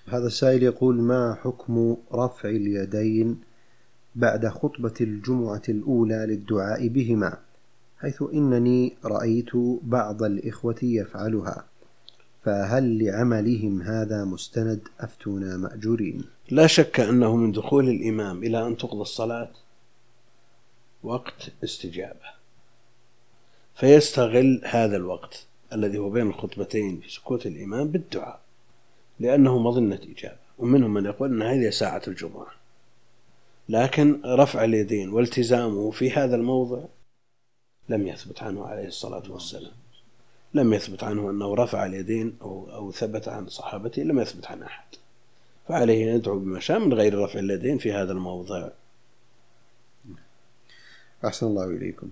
هذا السائل يقول: ما حكم رفع اليدين بعد خطبة الجمعة الأولى للدعاء بهما، حيث إنني رأيت بعض الإخوة يفعلها، فهل لعملهم هذا مستند؟ أفتونا مأجورين. لا شك أنه من دخول الإمام إلى أن تقضى الصلاة وقت استجابة، فيستغل هذا الوقت الذي هو بين الخطبتين في سكوت الإمام بالدعاء، لأنه مظنة إجابة. ومنهم من يقول أن هذه ساعة الجمعة، لكن رفع اليدين والتزامه في هذا الموضع لم يثبت عنه عليه الصلاة والسلام، لم يثبت عنه أنه رفع اليدين أو ثبت عن صحابته، لم يثبت عن أحد، فعليه أن يدعو بما شاء من غير رفع اليدين في هذا الموضع. أحسن الله إليكم.